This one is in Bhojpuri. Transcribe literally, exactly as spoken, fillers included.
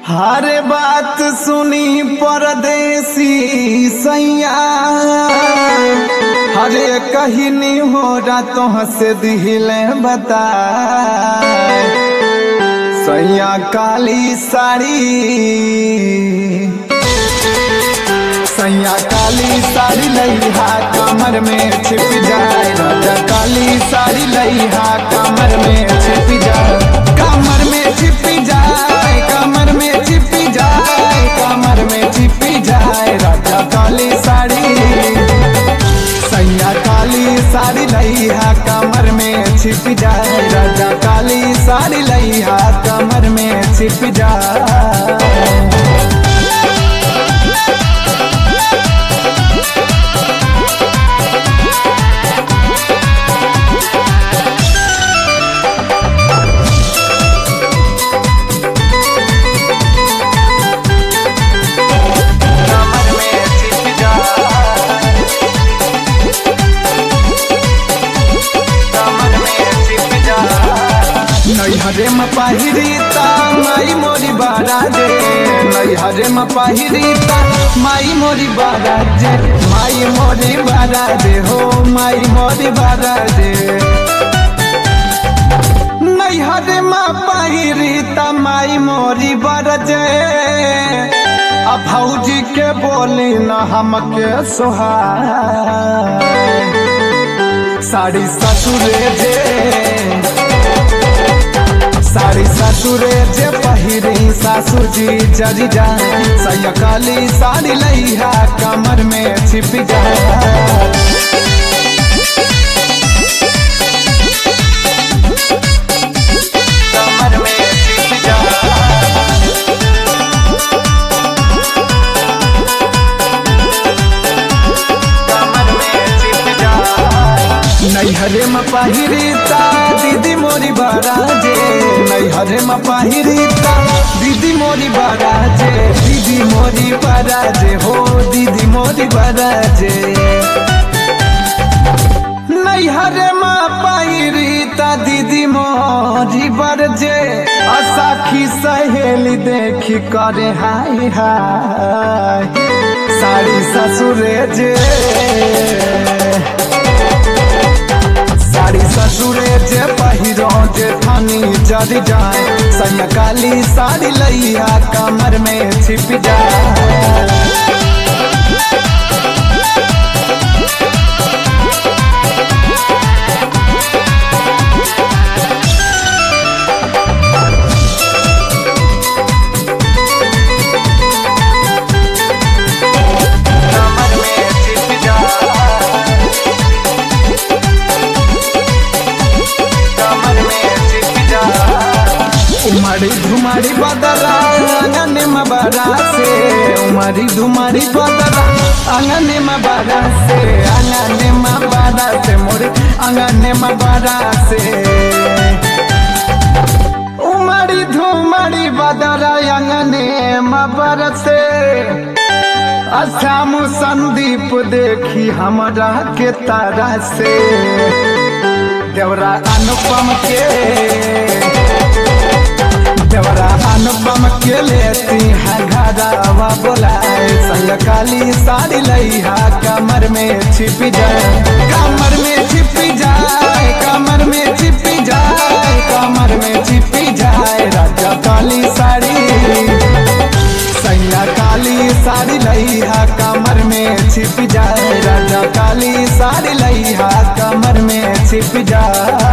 हर बात सुनी परदेसी सैया हरे कहीं हो रातों से दिले बता सैया काली साड़ी सैया काली साड़ी लइहा कमर में छिप जाए राजा काली साड़ी लइहा कमर में छिप जाए कमर में छिप जाए कमर में छिप जाए कमर में छिप जाए राजा काली साड़ी सैया काली साड़ी लइहा कमर में छिप जाए राजा काली साड़ी लइहा कमर में छिप जाए। नैहरे में पहिरीता माई मोरी बारा दे नैहरे में पहिरीता माई मोरी बारा दे माई मोरी बारा दे हो माई मोरी बारा दे नैहरे में पहिरीता माई मोरी बारा दे अब भौजी के बोली न हमके सोहाय साड़ी ससुरे जे साड़ी ससुरे जे पहिरी सासू जी जरी जाए सैया काली साड़ी लइहा कमर में छिप जाए कमर में छिप जाए कमर में छिप जाए नैहरे में पहिरीता दीदी मोरी बाराजे नैहरे में पहिरीता दीदी मोरी बाराजे दीदी मोरी बाराजे हो दीदी मोरी बाराजे नैहरे में पहिरीता दीदी मोरी बाराजे असाखी सहेली देखी करे हाय हाय साड़ी ससुरे जे साड़ी ससुरे जे पहिरो जे थानी जरी जाए सैया काली साड़ी लइहा कमर में छिप जाए उमरी धुमारी बदला आंगन में बड़ा से उमरी धुमारी बदला आंगन में बड़ा से आंगन में बड़ा से मोरे आंगन में बड़ा से उमरी धुमारी बदला आंगन में बड़ा से असाम संदीप देखी हमरा के तारा से देवरा अनुपम के देवरा अनुपम के लेती है घरवा बोलाए सैया काली साड़ी लइहा कमर में छिप जाए कमर में छिप जाए कमर में छिप जाए कमर में छिप जाए राजा काली साड़ी सैया काली साड़ी लइहा कमर में छिप जाए राजा काली साड़ी लइहा कमर में छिप जाए।